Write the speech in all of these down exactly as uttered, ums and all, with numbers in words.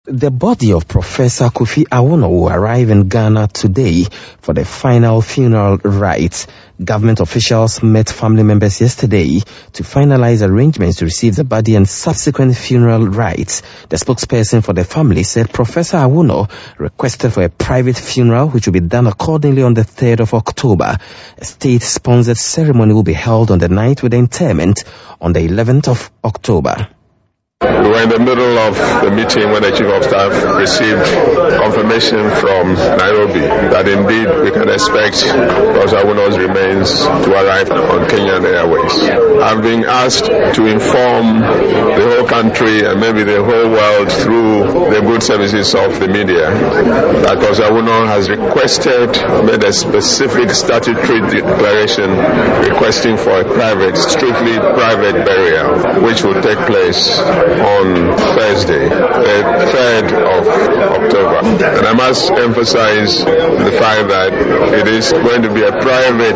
The body of Professor Kofi Awuno will arrive in Ghana today for the final funeral rites. Government officials met family members yesterday to finalize arrangements to receive the body and subsequent funeral rites. The spokesperson for the family said Professor Awuno requested for a private funeral which will be done accordingly on the third of October. A state-sponsored ceremony will be held on the night with the interment on the eleventh of October. We were in the middle of the meeting when the Chief of Staff received confirmation from Nairobi that indeed we can expect Professor Awuno's remains to arrive on Kenyan Airways. I've been asked to inform the whole country and maybe the whole world through the good services of the media that Professor Awuno has requested, made a specific statutory declaration requesting for a private, strictly private burial, which will take place on Thursday, the third of October. And I must emphasize the fact that it is going to be a private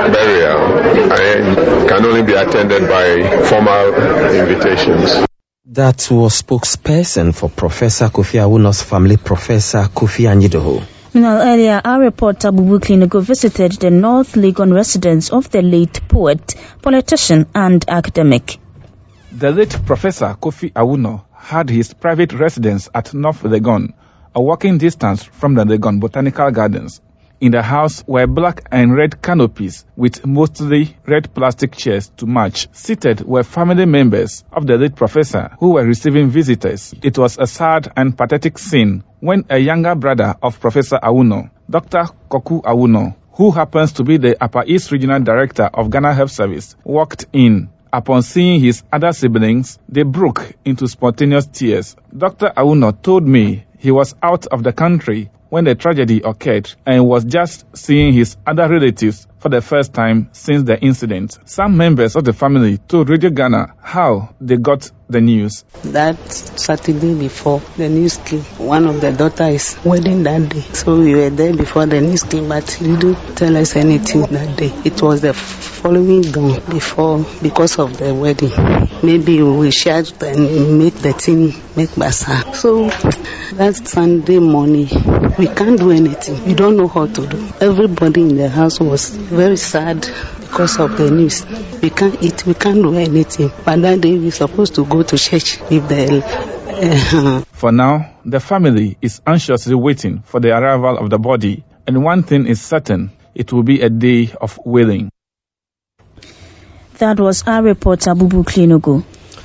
burial and can only be attended by formal invitations. That was spokesperson for Professor Kofi Awuno's family, Professor Kofi Anyidoho. Meanwhile, earlier, our reporter Bubu Klinigo visited the North Legon residence of the late poet, politician and academic. The late Professor Kofi Awuno had his private residence at North Legon, a walking distance from the Legon Botanical Gardens. In the house were black and red canopies with mostly red plastic chairs to match. Seated were family members of the late professor who were receiving visitors. It was a sad and pathetic scene when a younger brother of Professor Awuno, Doctor Koku Awuno, who happens to be the Upper East Regional Director of Ghana Health Service, walked in. Upon seeing his other siblings, they broke into spontaneous tears. Doctor Awuno told me he was out of the country when the tragedy occurred and was just seeing his other relatives for the first time since the incident. Some members of the family told Radio Ghana how they got the news. That Saturday before the news came, one of the daughters' wedding that day. So we were there before the news came, but he didn't tell us anything that day. It was the following dawn before, because of the wedding. Maybe we shared and make the team make bazaar. So that Sunday morning, we can't do anything. We don't know how to do. Everybody in the house was very sad because of the news. We can't eat, we can't do anything. But that day we're supposed to go to church with the... Uh, for now, the family is anxiously waiting for the arrival of the body. And one thing is certain, it will be a day of wailing. That was our reporter Bubu Klinogo.